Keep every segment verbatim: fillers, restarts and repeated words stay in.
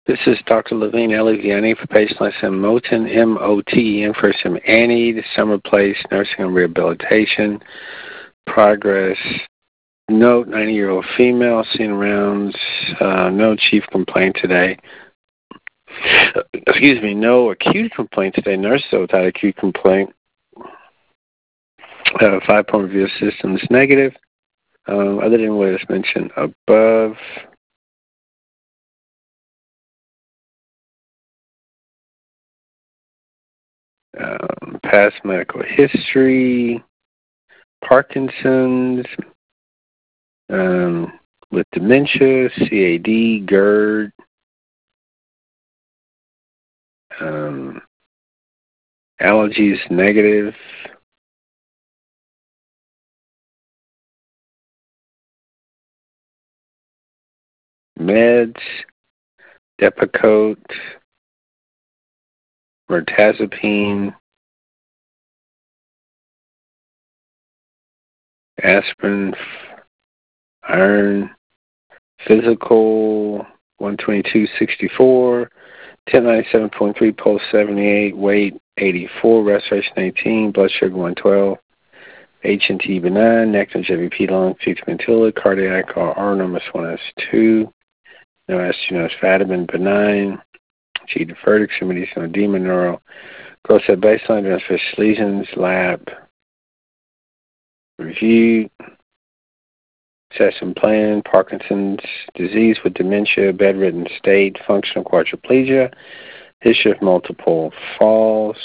This is Doctor Levine Eliviani for patient last name Moten, M O T E N, first name Annie, the Summer Place, Nursing and Rehabilitation, Progress. Note, ninety-year-old female, seen rounds, uh, no chief complaint today. Excuse me, no acute complaint today. Nurse, though, without acute complaint. Uh, five-point review system is negative. Um, other than what is mentioned above. Um, past medical history, Parkinson's, um, with dementia, C A D, GERD, um, allergies negative, meds, Depakote, mirtazapine, aspirin, iron, physical, one twenty-two sixty-four, ten ninety-seven point three, pulse seventy-eight, weight eighty-four, respiration eighteen, blood sugar one twelve, H and T benign, nectar J V P lung, fifty cardiac R numbers one S two, no S vitamin benign, G deferred, extremities, no edema, neural, gross at baseline, transverse lesions, lab, review, session plan, Parkinson's disease with dementia, bedridden state, functional quadriplegia, history of multiple falls,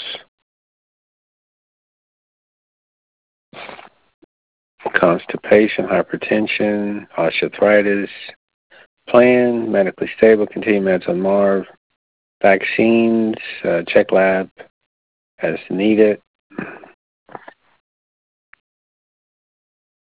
constipation, hypertension, osteoarthritis, plan, medically stable, continue meds on M A R V, vaccines, uh, check lab as needed,